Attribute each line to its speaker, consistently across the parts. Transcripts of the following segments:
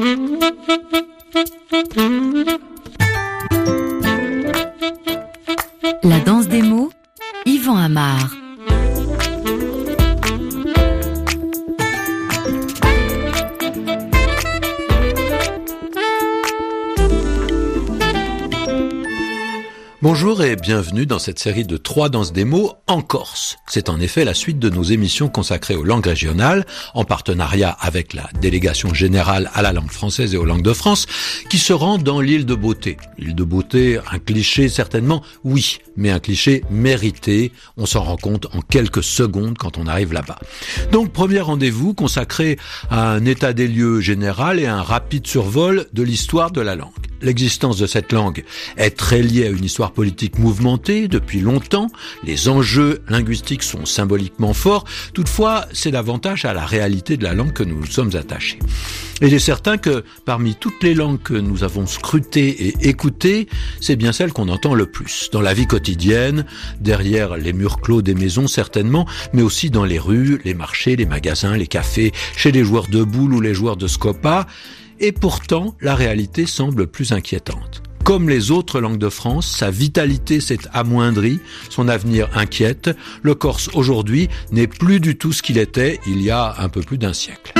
Speaker 1: La danse des mots, Yvan Amar.
Speaker 2: Bonjour et bienvenue dans cette série de 3 danses des mots en Corse. C'est en effet la suite de nos émissions consacrées aux langues régionales, en partenariat avec la Délégation générale à la langue française et aux langues de France, qui se rend dans l'île de Beauté. L'île de Beauté, un cliché certainement, oui, mais un cliché mérité. On s'en rend compte en quelques secondes quand on arrive là-bas. Donc, premier rendez-vous consacré à un état des lieux général et à un rapide survol de l'histoire de la langue. L'existence de cette langue est très liée à une histoire politique mouvementée depuis longtemps. Les enjeux linguistiques sont symboliquement forts. Toutefois, c'est davantage à la réalité de la langue que nous nous sommes attachés. Et il est certain que parmi toutes les langues que nous avons scrutées et écoutées, c'est bien celle qu'on entend le plus. Dans la vie quotidienne, derrière les murs clos des maisons certainement, mais aussi dans les rues, les marchés, les magasins, les cafés, chez les joueurs de boules ou les joueurs de scopa. Et pourtant, la réalité semble plus inquiétante. Comme les autres langues de France, sa vitalité s'est amoindrie, son avenir inquiète. Le corse aujourd'hui n'est plus du tout ce qu'il était il y a un peu plus d'un siècle.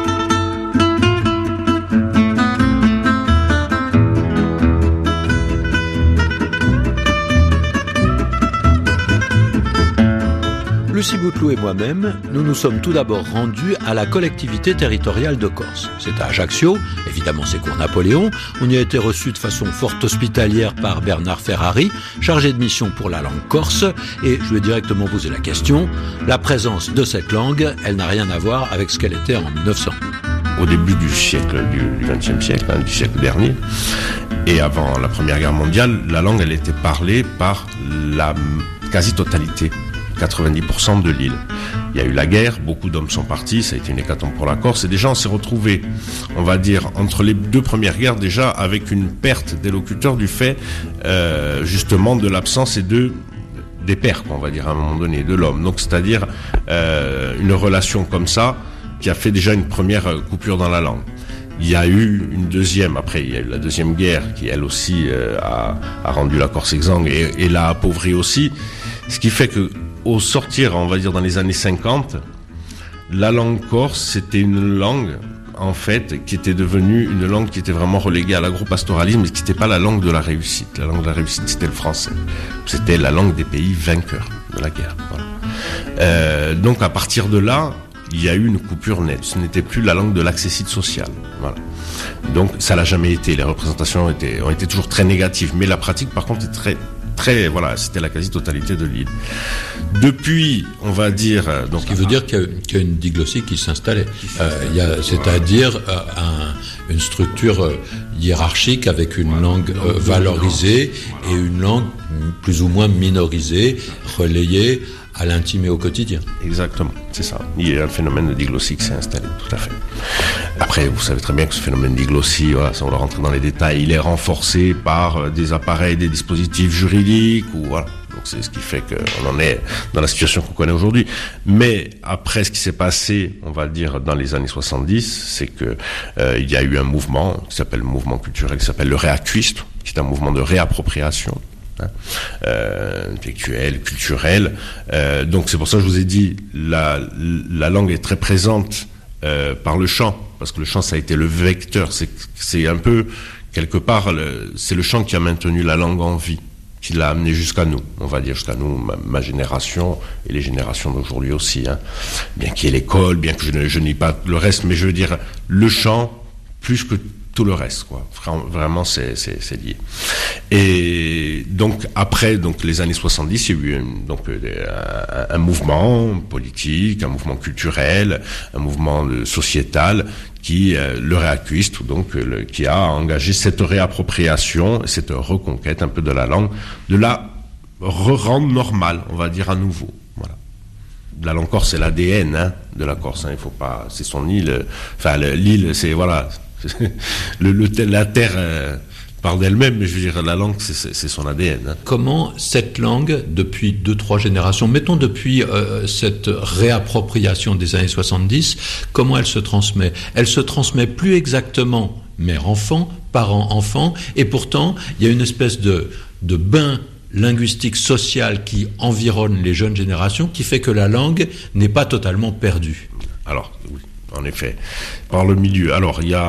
Speaker 2: Lucie Bouteloup et moi-même, nous nous sommes tout d'abord rendus à la collectivité territoriale de Corse. C'est à Ajaccio, évidemment c'est cours Napoléon. On y a été reçus de façon fort hospitalière par Bernard Ferrari, chargé de mission pour la langue corse, et je lui ai directement posé la question. La présence de cette langue, elle n'a rien à voir avec ce qu'elle était en 1900.
Speaker 3: Au début du siècle, du XXe siècle, du siècle dernier, et avant la Première Guerre mondiale, la langue, elle était parlée par la quasi-totalité. 90% de l'île. Il y a eu la guerre, beaucoup d'hommes sont partis, ça a été une hécatombe pour la Corse, et déjà on s'est retrouvés, on va dire, entre les 2 premières guerres, déjà avec une perte des locuteurs du fait, justement, de l'absence des pères, on va dire, à un moment donné, de l'homme. Donc, c'est-à-dire, une relation comme ça, qui a fait déjà une première coupure dans la langue. Il y a eu une deuxième, après il y a eu la deuxième guerre, qui elle aussi a rendu la Corse exsangue et l'a appauvrie aussi, ce qui fait que au sortir, on va dire dans les années 50, la langue corse, c'était une langue, en fait, qui était devenue une langue qui était vraiment reléguée à l'agropastoralisme et qui n'était pas la langue de la réussite. La langue de la réussite, c'était le français. C'était la langue des pays vainqueurs de la guerre. Voilà. Donc, à partir de là, il y a eu une coupure nette. Ce n'était plus la langue de l'accessite social. Voilà. Donc, ça l'a jamais été. Les représentations ont été toujours très négatives. Mais la pratique, par contre, est très, voilà, c'était la quasi-totalité de l'île. Depuis, on va dire...
Speaker 2: Donc, ce qui veut dire qu'il y a une diglossie qui s'installait. C'est-à-dire une structure hiérarchique avec une langue valorisée et une langue plus ou moins minorisée, relayée à l'intime et au quotidien.
Speaker 3: Exactement, c'est ça. Il y a un phénomène de diglossie qui s'est installé, tout à fait. Après, vous savez très bien que ce phénomène de diglossie, voilà, sans vouloir rentrer dans les détails, il est renforcé par des appareils, des dispositifs juridiques, ou voilà. Donc c'est ce qui fait qu'on en est dans la situation qu'on connaît aujourd'hui. Mais après, ce qui s'est passé, on va dire, dans les années 70, c'est que il y a eu un mouvement qui s'appelle le mouvement culturel, qui s'appelle le réacquist, qui est un mouvement de réappropriation. Intellectuelle, culturelle. Donc c'est pour ça que je vous ai dit, la langue est très présente par le chant, parce que le chant ça a été le vecteur, c'est un peu quelque part c'est le chant qui a maintenu la langue en vie, qui l'a amené jusqu'à nous, on va dire jusqu'à nous, ma génération et les générations d'aujourd'hui aussi, hein. Bien qu'il y ait l'école, bien que je n'ai pas le reste, mais je veux dire le chant plus que tout le reste, quoi. Vraiment, c'est lié. Et donc, après les années 70, il y a eu un mouvement politique, un mouvement culturel, un mouvement sociétal qui, le réacquist, donc, qui a engagé cette réappropriation, cette reconquête un peu de la langue, de la rendre normale, on va dire à nouveau. Voilà. La langue corse, c'est l'ADN, de la Corse, hein. Il faut pas, c'est son île, l'île, c'est, voilà. La terre parle d'elle-même, mais je veux dire, la langue, c'est son ADN. Hein.
Speaker 2: Comment cette langue, depuis 2-3 générations, mettons depuis cette réappropriation des années 70, comment elle se transmet ? Elle se transmet plus exactement mère-enfant, parent-enfant, et pourtant, il y a une espèce de bain linguistique, social qui environne les jeunes générations, qui fait que la langue n'est pas totalement perdue.
Speaker 3: Alors, oui. En effet, par le milieu. Alors, il y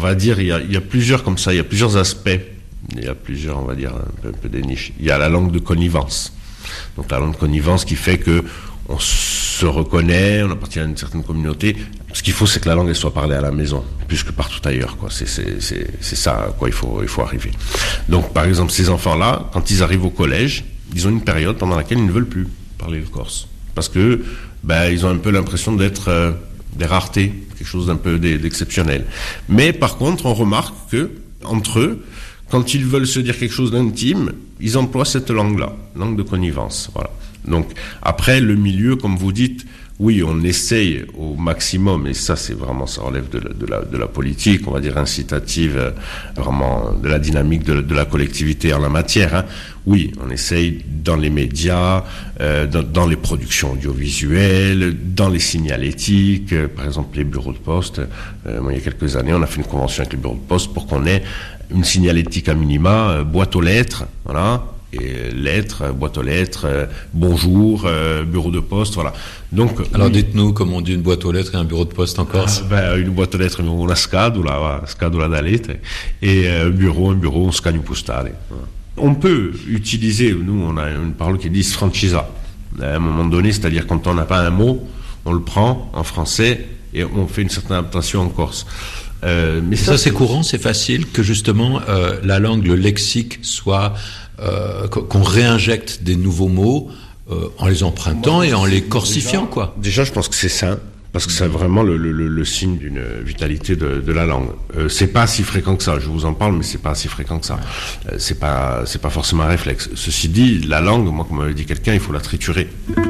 Speaker 3: a plusieurs comme ça, il y a plusieurs aspects, il y a plusieurs, on va dire, un peu des niches. Il y a la langue de connivence. Donc, la langue de connivence qui fait que on se reconnaît, on appartient à une certaine communauté. Ce qu'il faut, c'est que la langue, elle soit parlée à la maison, plus que partout ailleurs, quoi. C'est ça, à quoi il faut arriver. Donc, par exemple, ces enfants-là, quand ils arrivent au collège, ils ont une période pendant laquelle ils ne veulent plus parler le corse. Parce que, ils ont un peu l'impression d'être, des raretés, quelque chose d'un peu d'exceptionnel. Mais par contre, on remarque que entre eux, quand ils veulent se dire quelque chose d'intime, ils emploient cette langue-là, langue de connivence. Voilà. Donc après, le milieu, comme vous dites, oui, on essaye au maximum, et ça, c'est vraiment, ça relève de la politique, on va dire incitative, vraiment de la dynamique de la collectivité en la matière. Hein. Oui, on essaye dans les médias, dans les productions audiovisuelles, dans les signalétiques, par exemple les bureaux de poste. Il y a quelques années, on a fait une convention avec les bureaux de poste pour qu'on ait une signalétique à minima, boîte aux lettres, voilà. Et lettres, boîte aux lettres, bonjour, bureau de poste, voilà. Donc,
Speaker 2: alors dites-nous comment on dit une boîte aux lettres et un bureau de poste en Corse.
Speaker 3: Une boîte aux lettres, una scatola da lettre, et un bureau, un scagno postale. Voilà. On peut utiliser, nous on a une parole qui dit sfrancisa, à un moment donné, c'est-à-dire quand on n'a pas un mot, on le prend en français et on fait une certaine adaptation en corse.
Speaker 2: Mais ça c'est courant, c'est facile que justement la langue, le lexique soit qu'on réinjecte des nouveaux mots en les empruntant et en les corsifiant, quoi.
Speaker 3: Déjà, je pense que c'est sain, parce que c'est vraiment le signe d'une vitalité de la langue. C'est pas si fréquent que ça, je vous en parle, mais c'est pas si fréquent que ça. C'est pas forcément un réflexe. Ceci dit, la langue, moi, comme m'avait dit quelqu'un, il faut la triturer.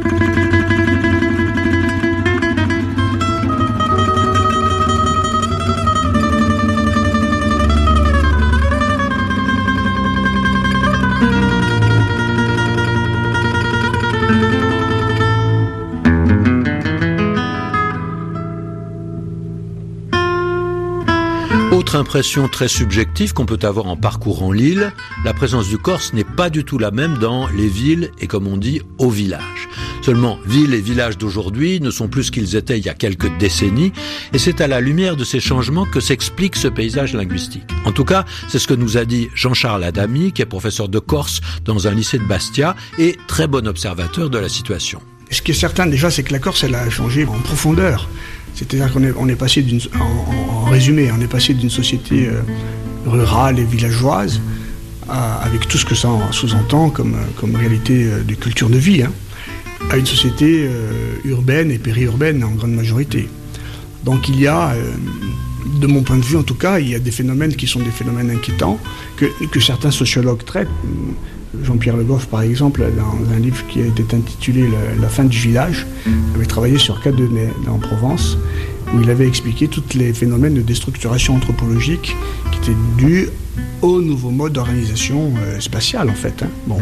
Speaker 2: Autre impression très subjective qu'on peut avoir en parcourant l'île, la présence du corse n'est pas du tout la même dans les villes et, comme on dit, au village. Seulement, villes et villages d'aujourd'hui ne sont plus ce qu'ils étaient il y a quelques décennies, et c'est à la lumière de ces changements que s'explique ce paysage linguistique. En tout cas, c'est ce que nous a dit Jean-Charles Adami, qui est professeur de corse dans un lycée de Bastia et très bon observateur de la situation.
Speaker 4: Ce qui est certain déjà, c'est que la Corse, elle a changé en profondeur. C'est-à-dire qu'on est passé en résumé, on est passé d'une société rurale et villageoise, avec tout ce que ça sous-entend comme réalité de culture de vie, à une société urbaine et périurbaine en grande majorité. Donc il y a, de mon point de vue en tout cas, il y a des phénomènes qui sont des phénomènes inquiétants, que certains sociologues traitent. Jean-Pierre Le Goff, par exemple, dans un livre qui a été intitulé « La fin du village », avait travaillé sur Cadenet, en Provence, où il avait expliqué tous les phénomènes de déstructuration anthropologique qui étaient dus au nouveau mode d'organisation spatiale, en fait. Bon.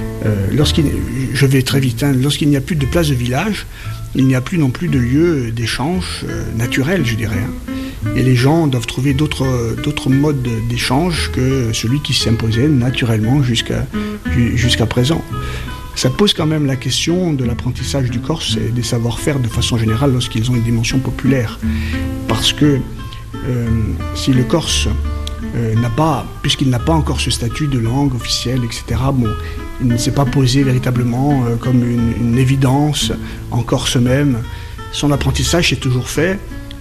Speaker 4: Je vais très vite. Lorsqu'il n'y a plus de place de village, il n'y a plus non plus de lieu d'échange naturel, je dirais. Et les gens doivent trouver d'autres modes d'échange que celui qui s'imposait naturellement jusqu'à présent. Ça pose quand même la question de l'apprentissage du corse et des savoir-faire de façon générale lorsqu'ils ont une dimension populaire. Parce que si le corse puisqu'il n'a pas encore ce statut de langue officielle, etc., il ne s'est pas posé véritablement comme une évidence en Corse même. Son apprentissage est toujours fait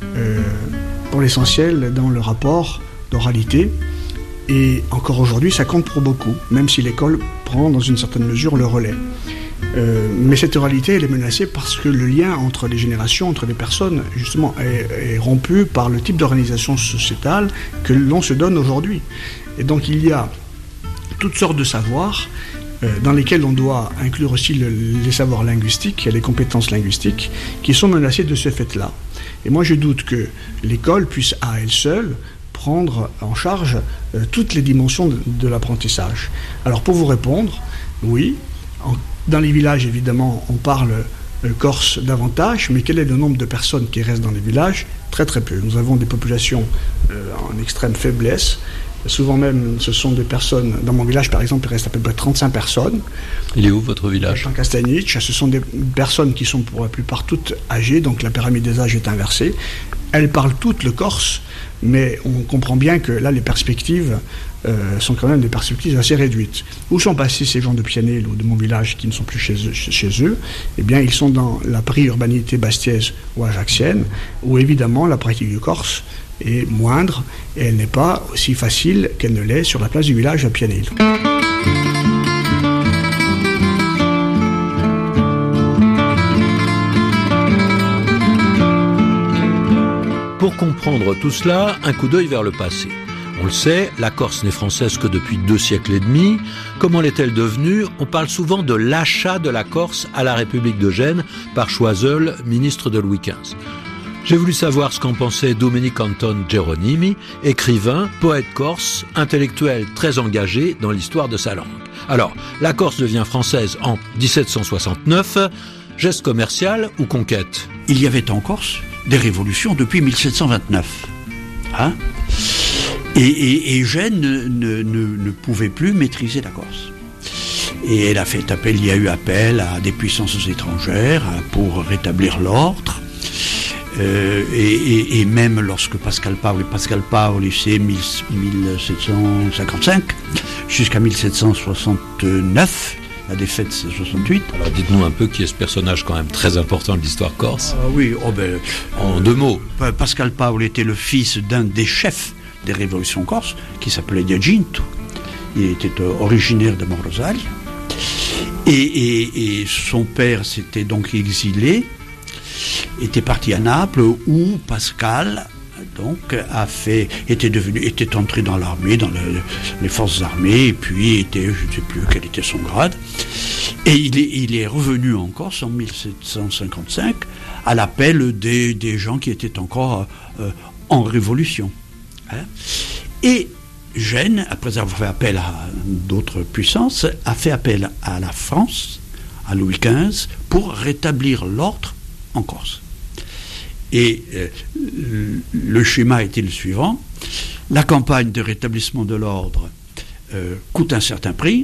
Speaker 4: pour l'essentiel dans le rapport d'oralité, et encore aujourd'hui ça compte pour beaucoup, même si l'école prend dans une certaine mesure le relais. Mais cette oralité, elle est menacée parce que le lien entre les générations, entre les personnes, justement, est rompu par le type d'organisation sociétale que l'on se donne aujourd'hui. Et donc il y a toutes sortes de savoirs dans lesquels on doit inclure aussi les savoirs linguistiques et les compétences linguistiques qui sont menacées de ce fait-là. Et moi je doute que l'école puisse à elle seule prendre en charge toutes les dimensions de l'apprentissage. Alors pour vous répondre, oui, dans les villages évidemment on parle corse davantage, mais quel est le nombre de personnes qui restent dans les villages? Très très peu. Nous avons des populations en extrême faiblesse. Souvent même, ce sont des personnes... Dans mon village, par exemple, il reste à peu près 35 personnes.
Speaker 2: Il est où, votre village?
Speaker 4: En Castagnic. Ce sont des personnes qui sont pour la plupart toutes âgées, donc la pyramide des âges est inversée. Elles parlent toutes le corse, mais on comprend bien que là, les perspectives sont quand même des perspectives assez réduites. Où sont passés ces gens de Pianel ou de mon village qui ne sont plus chez eux? Eh bien, ils sont dans la pré-urbanité bastiaise ou ajaxienne, où évidemment la pratique du corse est moindre et elle n'est pas aussi facile qu'elle ne l'est sur la place du village à Pianel.
Speaker 2: Pour comprendre tout cela, un coup d'œil vers le passé. On le sait, la Corse n'est française que depuis 2 siècles et demi. Comment l'est-elle devenue? On parle souvent de l'achat de la Corse à la République de Gênes par Choiseul, ministre de Louis XV. J'ai voulu savoir ce qu'en pensait Domenico Anton Geronimi, écrivain, poète corse, intellectuel très engagé dans l'histoire de sa langue. Alors, la Corse devient française en 1769, geste commercial ou conquête?
Speaker 5: Il y avait en Corse des révolutions depuis 1729. Hein? Et Gênes ne pouvait plus maîtriser la Corse. Et elle a fait appel, il y a eu appel à des puissances étrangères pour rétablir l'ordre. Et même lorsque Pascal Paoli, c'est 1755 jusqu'à 1769, la défaite c'est 68.
Speaker 2: Alors dites-nous un peu qui est ce personnage quand même très important de l'histoire corse.
Speaker 5: Oui,
Speaker 2: en 2 mots.
Speaker 5: Pascal Paoli était le fils d'un des chefs des révolutions corses qui s'appelait Giacinto. Il était originaire de Morosaglia et son père s'était donc exilé, était parti à Naples où Pascal donc était entré dans l'armée, dans les forces armées, et puis je ne sais plus quel était son grade, et il est revenu en Corse en 1755 à l'appel des gens qui étaient encore en révolution. Hein. Et Gênes, après avoir fait appel à d'autres puissances, a fait appel à la France, à Louis XV, pour rétablir l'ordre en Corse. Et le schéma était le suivant: la campagne de rétablissement de l'ordre coûte un certain prix,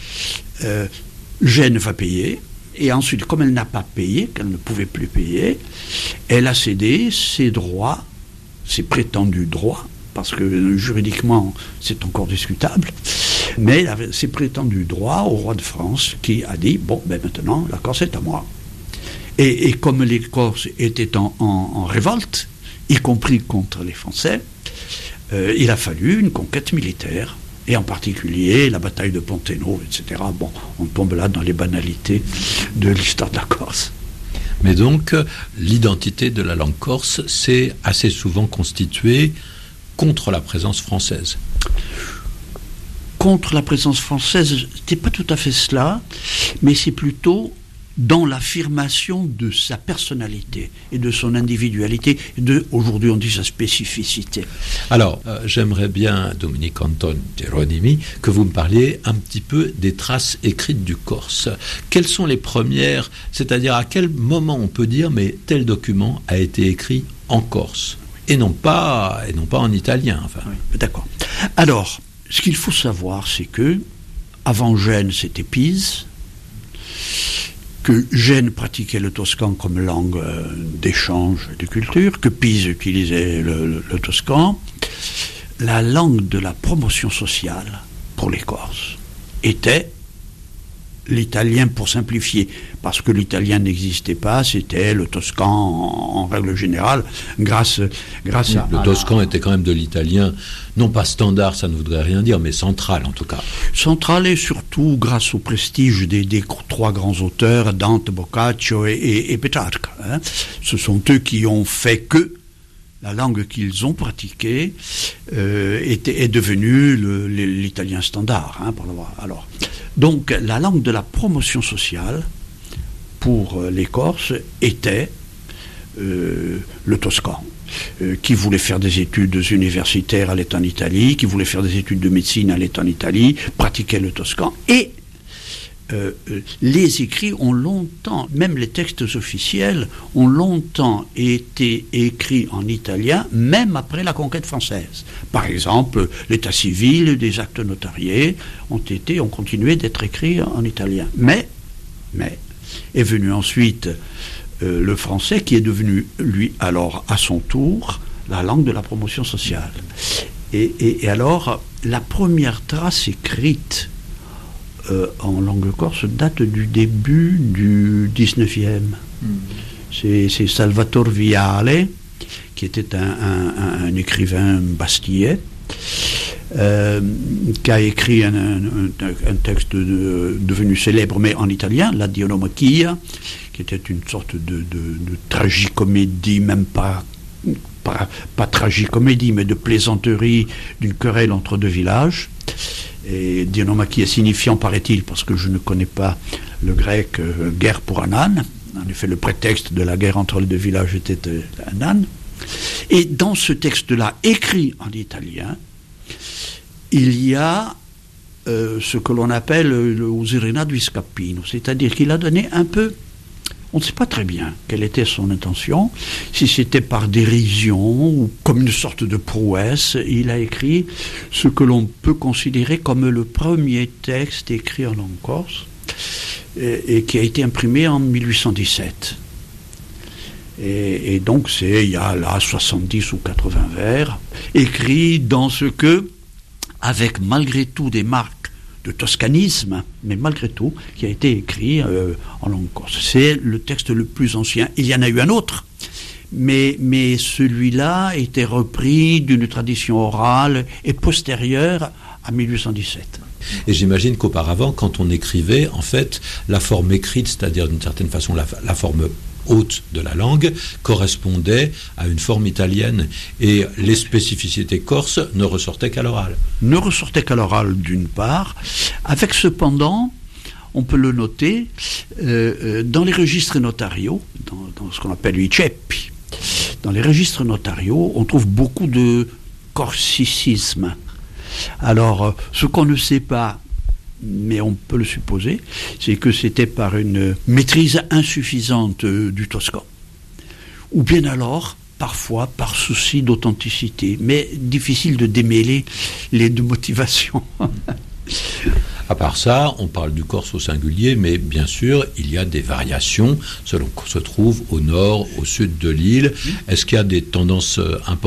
Speaker 5: Gênes va payer, et ensuite, comme elle n'a pas payé, qu'elle ne pouvait plus payer, elle a cédé ses droits, ses prétendus droits, parce que juridiquement c'est encore discutable, mais ses prétendus droits au roi de France, qui a dit maintenant la Corse est à moi. Et comme les Corses étaient en révolte, y compris contre les Français, il a fallu une conquête militaire, et en particulier la bataille de Ponteno, etc. On tombe là dans les banalités de l'histoire de la Corse.
Speaker 2: Mais donc, l'identité de la langue corse s'est assez souvent constituée contre la présence française.
Speaker 5: Contre la présence française, c'était pas tout à fait cela, mais c'est plutôt dans l'affirmation de sa personnalité et de son individualité, aujourd'hui on dit sa spécificité.
Speaker 2: Alors, j'aimerais bien, Domenico Anton Geronimi, que vous me parliez un petit peu des traces écrites du corse. Quelles sont les premières, c'est-à-dire à quel moment on peut dire mais tel document a été écrit en corse et non pas en italien. Enfin.
Speaker 5: Oui, d'accord. Alors, ce qu'il faut savoir, c'est que avant Gênes, c'était Pise, que Gênes pratiquait le toscan comme langue d'échange et de culture, que Pise utilisait le toscan. La langue de la promotion sociale pour les Corses était l'italien, pour simplifier, parce que l'italien n'existait pas, c'était le toscan en règle générale, grâce à...
Speaker 2: Le toscan était quand même de l'italien, non pas standard, ça ne voudrait rien dire, mais central en tout cas.
Speaker 5: Central, et surtout grâce au prestige des 3 grands auteurs, Dante, Boccaccio et Petrarca. Hein. Ce sont eux qui ont fait que la langue qu'ils ont pratiquée est devenue l'italien standard. Hein, alors, donc la langue de la promotion sociale pour les Corses était le toscan. Qui voulait faire des études universitaires allait en Italie, qui voulait faire des études de médecine allait en Italie, pratiquait le toscan. Et les écrits ont longtemps, même les textes officiels, ont longtemps été écrits en italien, même après la conquête française. Par exemple, l'état civil, des actes notariés ont continué d'être écrits en italien. Mais est venu ensuite le français, qui est devenu, lui, alors, à son tour, la langue de la promotion sociale. Et alors, la première trace écrite en langue corse date du début du 19e. C'est Salvatore Viale, qui était un écrivain bastillais, qui a écrit un texte devenu célèbre, mais en italien, la Dionomachia, qui était une sorte de tragicomédie, même pas tragicomédie, mais de plaisanterie d'une querelle entre deux villages. Et Dionomachia signifiant, paraît-il, parce que je ne connais pas le grec, guerre pour un âne. En effet, le prétexte de la guerre entre les deux villages était un âne. Et dans ce texte-là, écrit en italien, il y a ce que l'on appelle le usurina du scappino, c'est-à-dire qu'il a donné un peu, on ne sait pas très bien quelle était son intention, si c'était par dérision ou comme une sorte de prouesse, il a écrit ce que l'on peut considérer comme le premier texte écrit en langue corse et qui a été imprimé en 1817. Et donc il y a là 70 ou 80 vers, écrits dans ce que, avec malgré tout des marques de toscanisme, mais malgré tout, qui a été écrit en langue corse. C'est le texte le plus ancien. Il y en a eu un autre, mais celui-là était repris d'une tradition orale et postérieure à 1817.
Speaker 2: Et j'imagine qu'auparavant, quand on écrivait, en fait, la forme écrite, c'est-à-dire d'une certaine façon la forme haute de la langue, correspondait à une forme italienne, et les spécificités corses ne ressortaient qu'à l'oral.
Speaker 5: Ne ressortaient qu'à l'oral, d'une part, avec cependant, on peut le noter, dans les registres notariaux, dans ce qu'on appelle i ceppi, dans les registres notariaux, on trouve beaucoup de corsicisme. Alors, ce qu'on ne sait pas, mais on peut le supposer, c'est que c'était par une maîtrise insuffisante du toscan. Ou bien alors, parfois, par souci d'authenticité. Mais difficile de démêler les deux motivations.
Speaker 2: À part ça, on parle du corse au singulier, mais bien sûr, il y a des variations selon qu'on se trouve au nord, au sud de l'île. Est-ce qu'il y a des tendances importantes ?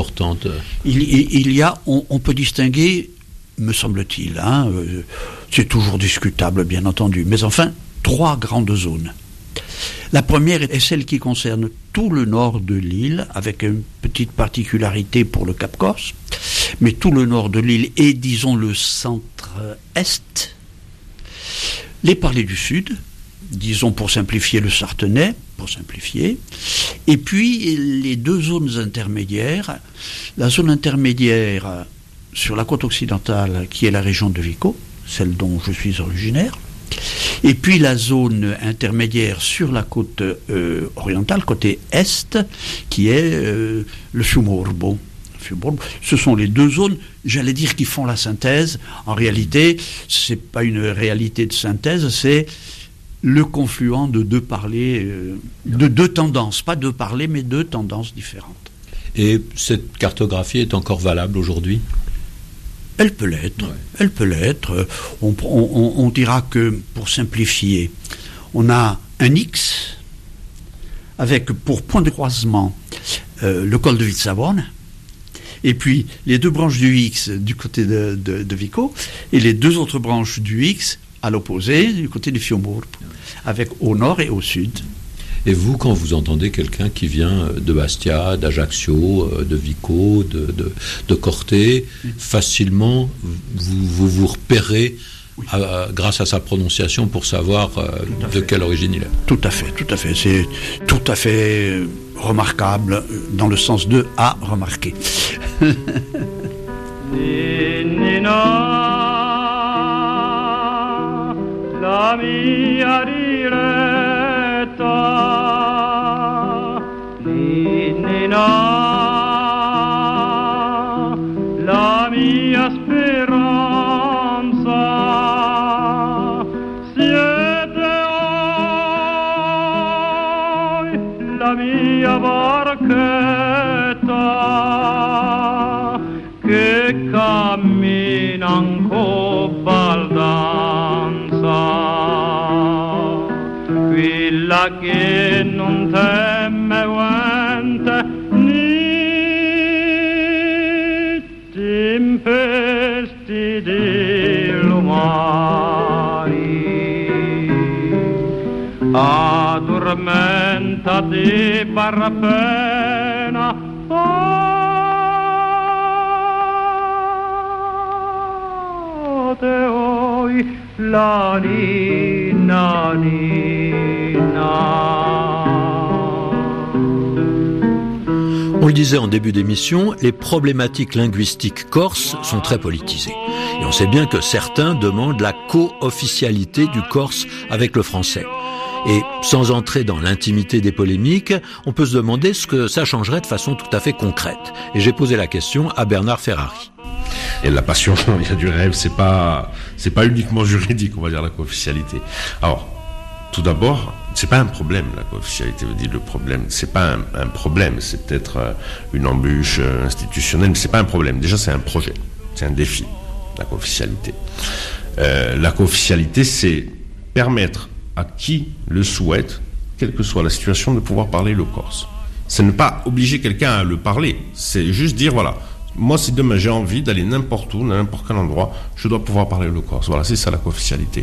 Speaker 5: Il y a, on peut distinguer, me semble-t-il, c'est toujours discutable, bien entendu, mais enfin, 3 grandes zones. La première est celle qui concerne tout le nord de l'île, avec une petite particularité pour le Cap Corse, mais tout le nord de l'île et, disons, le centre-est. Les parlers du sud, disons pour simplifier le sarthenais, et puis les 2 zones intermédiaires, la zone intermédiaire sur la côte occidentale, qui est la région de Vico, celle dont je suis originaire, et puis la zone intermédiaire sur la côte orientale, côté est, qui est le Fiumorbo. Ce sont les 2 zones, j'allais dire, qui font la synthèse. En réalité, ce n'est pas une réalité de synthèse, c'est le confluent de 2 parlers, de 2 tendances, pas 2 parlers, mais 2 tendances différentes.
Speaker 2: Et cette cartographie est encore valable aujourd'hui ?
Speaker 5: Elle peut l'être, ouais. Elle peut l'être. On dira que, pour simplifier, on a un X avec pour point de croisement le col de Vitsavone, et puis les 2 branches du X du côté de Vico, et les 2 autres branches du X à l'opposé du côté du Fiumorbo, avec au nord et au sud.
Speaker 2: Et vous, quand vous entendez quelqu'un qui vient de Bastia, d'Ajaccio, de Vico, de Corté, facilement, vous repérez grâce à sa prononciation pour savoir de quelle origine il est.
Speaker 5: Tout à fait. C'est tout à fait remarquable dans le sens de à remarquer. La mia diretta
Speaker 6: la mia speranza, siete voi la mia barchetta che cammina in cobaldanza, quella che non teme vente né tempesti dell'umani, addormentati per pena, fate voi la nina nina.
Speaker 2: On le disait en début d'émission, les problématiques linguistiques corses sont très politisées. Et on sait bien que certains demandent la co-officialité du corse avec le français. Et sans entrer dans l'intimité des polémiques, on peut se demander ce que ça changerait de façon tout à fait concrète. Et j'ai posé la question à Bernard Ferrari.
Speaker 3: Et la passion, il y a du rêve, c'est pas uniquement juridique, on va dire, la co-officialité. Alors, tout d'abord, c'est pas un problème, la co-officialité. Veut dire le problème, c'est pas un problème, c'est peut-être une embûche institutionnelle, mais c'est pas un problème. Déjà, c'est un projet, c'est un défi, la co-officialité. La co-officialité, c'est permettre à qui le souhaite, quelle que soit la situation, de pouvoir parler le corse. C'est ne pas obliger quelqu'un à le parler, c'est juste dire, voilà, moi, si demain j'ai envie d'aller n'importe où, n'importe quel endroit, je dois pouvoir parler le corse. Voilà, c'est ça la co-officialité.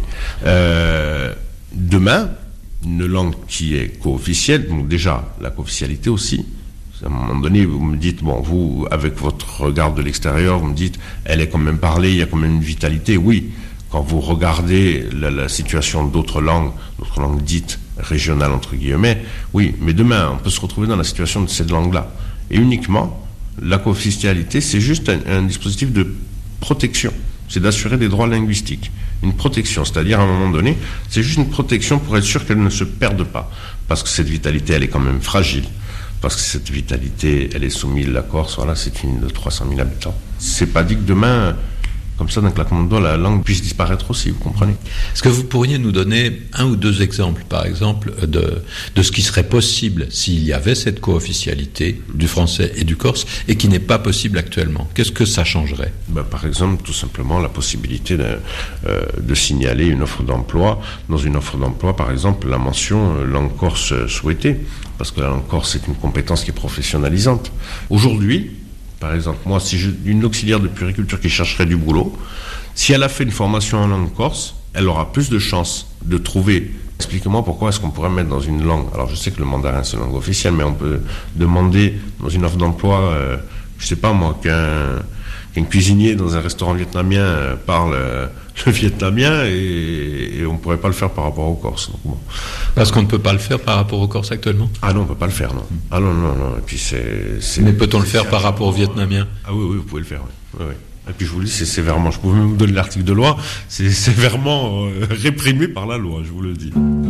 Speaker 3: Demain, une langue qui est co-officielle, donc déjà la co-officialité aussi. À un moment donné, vous me dites, bon, vous, avec votre regard de l'extérieur, vous me dites, elle est quand même parlée, il y a quand même une vitalité. Oui, quand vous regardez la situation d'autres langues dites régionales, entre guillemets, oui, mais demain, on peut se retrouver dans la situation de cette langue-là. Et uniquement, la co-officialité, c'est juste un dispositif de protection. C'est d'assurer des droits linguistiques. Une protection, c'est-à-dire à un moment donné, c'est juste une protection pour être sûr qu'elle ne se perde pas. Parce que cette vitalité, elle est quand même fragile. Parce que cette vitalité, elle est soumise à la Corse, voilà, c'est une île de 300 000 habitants. C'est pas dit que demain, comme ça, d'un claquement de doigts, la langue puisse disparaître aussi, vous comprenez?
Speaker 2: Est-ce que vous pourriez nous donner un ou deux exemples, par exemple, de ce qui serait possible s'il y avait cette co-officialité du français et du corse et qui n'est pas possible actuellement? Qu'est-ce que ça changerait?
Speaker 3: Par exemple, tout simplement, la possibilité de signaler une offre d'emploi. Dans une offre d'emploi, par exemple, la mention langue corse souhaitée, parce que la langue corse est une compétence qui est professionnalisante. Aujourd'hui, par exemple, moi, si j'ai une auxiliaire de puériculture qui chercherait du boulot, si elle a fait une formation en langue corse, elle aura plus de chances de trouver. Expliquez-moi pourquoi est-ce qu'on pourrait mettre dans une langue. Alors, je sais que le mandarin, c'est une langue officielle, mais on peut demander dans une offre d'emploi, je sais pas moi, qu'un cuisinier dans un restaurant vietnamien parle le vietnamien et on pourrait pas le faire par rapport au corse. Donc, bon.
Speaker 2: Parce qu'on ne peut pas le faire par rapport au corse actuellement?
Speaker 3: Ah non, on peut pas le faire, non. Ah non. Et puis
Speaker 2: Mais peut-on le faire par rapport au vietnamien?
Speaker 3: Ah oui, vous pouvez le faire, oui. Et puis je vous le dis, c'est sévèrement, je peux même vous donner l'article de loi, c'est sévèrement réprimé par la loi, je vous le dis.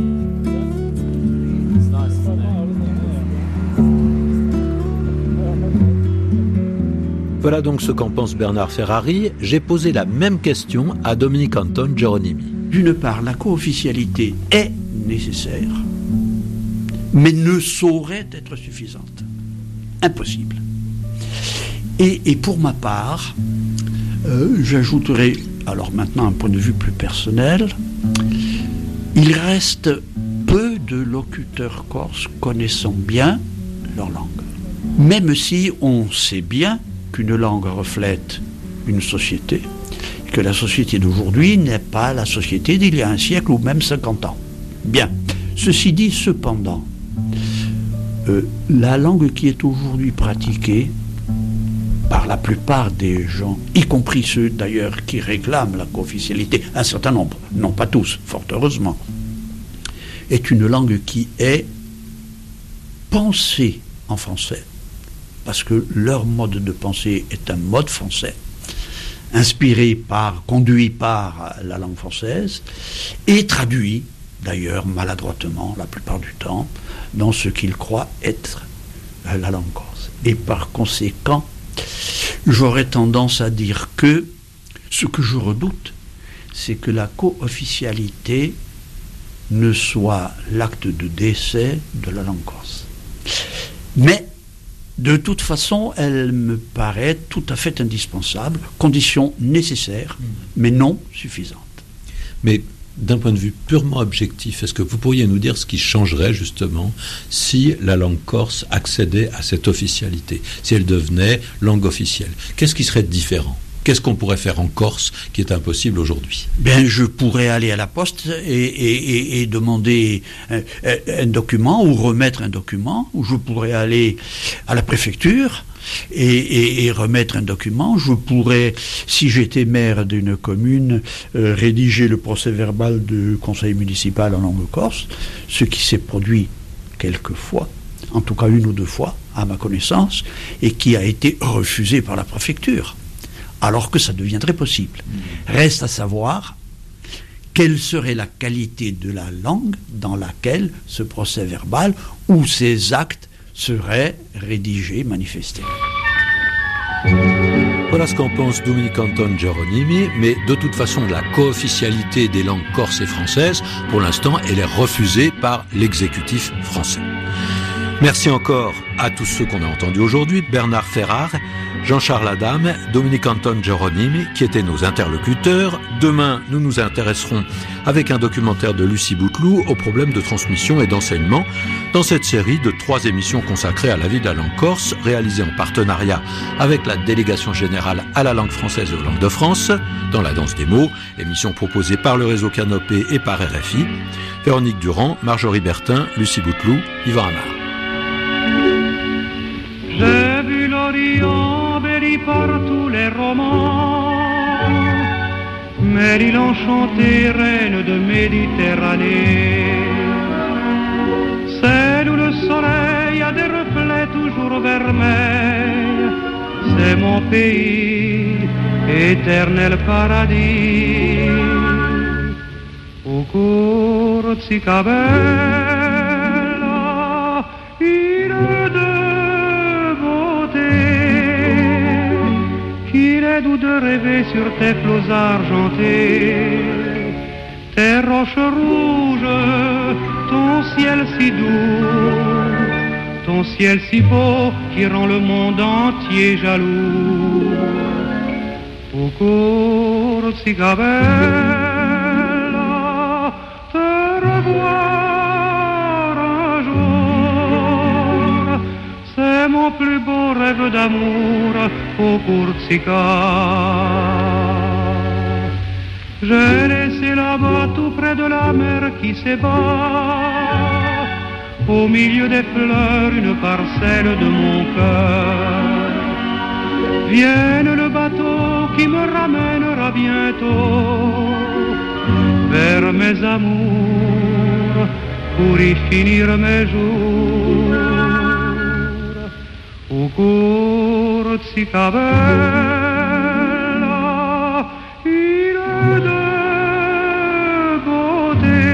Speaker 2: Voilà donc ce qu'en pense Bernard Ferrari. J'ai posé la même question à Dominique Anton Geronimi.
Speaker 5: D'une part, la co-officialité est nécessaire, mais ne saurait être suffisante. Impossible. Et pour ma part, j'ajouterai, alors maintenant un point de vue plus personnel, il reste peu de locuteurs corses connaissant bien leur langue. Même si on sait bien qu'une langue reflète une société, que la société d'aujourd'hui n'est pas la société d'il y a un siècle ou même 50 ans. Bien. Ceci dit, cependant, la langue qui est aujourd'hui pratiquée par la plupart des gens, y compris ceux d'ailleurs qui réclament la co-officialité, un certain nombre, non pas tous, fort heureusement, est une langue qui est pensée en français. Parce que leur mode de pensée est un mode français, conduit par la langue française, et traduit, d'ailleurs maladroitement, la plupart du temps, dans ce qu'ils croient être la langue corse. Et par conséquent, j'aurais tendance à dire que ce que je redoute, c'est que la co-officialité ne soit l'acte de décès de la langue corse. Mais, de toute façon, elle me paraît tout à fait indispensable, condition nécessaire, mais non suffisante.
Speaker 2: Mais d'un point de vue purement objectif, est-ce que vous pourriez nous dire ce qui changerait justement si la langue corse accédait à cette officialité, si elle devenait langue officielle? Qu'est-ce qui serait différent? Qu'est-ce qu'on pourrait faire en Corse qui est impossible aujourd'hui?
Speaker 5: Bien, je pourrais aller à la poste et demander un document ou remettre un document, ou je pourrais aller à la préfecture et remettre un document. Je pourrais, si j'étais maire d'une commune, rédiger le procès-verbal du conseil municipal en langue corse, ce qui s'est produit quelquefois, en tout cas une ou deux fois, à ma connaissance, et qui a été refusé par la préfecture, alors que ça deviendrait possible. Reste à savoir quelle serait la qualité de la langue dans laquelle ce procès-verbal ou ces actes seraient rédigés, manifestés.
Speaker 2: Voilà ce qu'en pense Dominique Anton Geronimi, mais de toute façon la co-officialité des langues corses et françaises, pour l'instant, elle est refusée par l'exécutif français. Merci encore à tous ceux qu'on a entendus aujourd'hui, Bernard Ferrare, Jean-Charles Adam, Dominique Anton Geronimi, qui étaient nos interlocuteurs. Demain, nous nous intéresserons avec un documentaire de Lucie Bouteloup aux problèmes de transmission et d'enseignement dans cette série de 3 émissions consacrées à la vie de la langue corse, réalisée en partenariat avec la Délégation générale à la langue française et aux langues de France, dans la danse des mots, émission proposée par le réseau Canopé et par RFI. Véronique Durand, Marjorie Bertin, Lucie Bouteloup, Yvan Amar.
Speaker 6: J'ai vu l'Orient béni par tous les romans, mais l'île enchantée, reine de Méditerranée, celle où le soleil a des reflets toujours vermeils, c'est mon pays, éternel paradis. Au cours Tsicabella, île de qu'il est doux de rêver sur tes flots argentés, tes roches rouges, ton ciel si doux, ton ciel si beau qui rend le monde entier jaloux. Au cours Tsicabella, te revoir un jour, c'est mon plus beau rêve d'amour au Corsica. J'ai laissé là-bas tout près de la mer qui s'ébat, au milieu des fleurs une parcelle de mon cœur. Vienne le bateau qui me ramènera bientôt vers mes amours pour y finir mes jours. Au cours Tsicabella, île de beauté,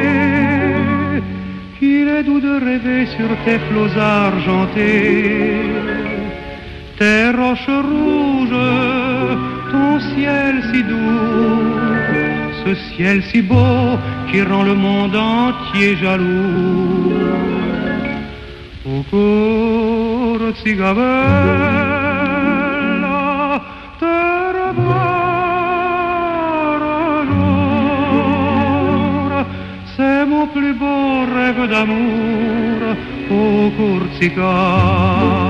Speaker 6: qu'il est doux de rêver sur tes flots argentés, tes roches rouges, ton ciel si doux, ce ciel si beau qui rend le monde entier jaloux. Au cours Tsicabella, te revoir un jour, c'est mon plus beau rêve d'amour au Corsica.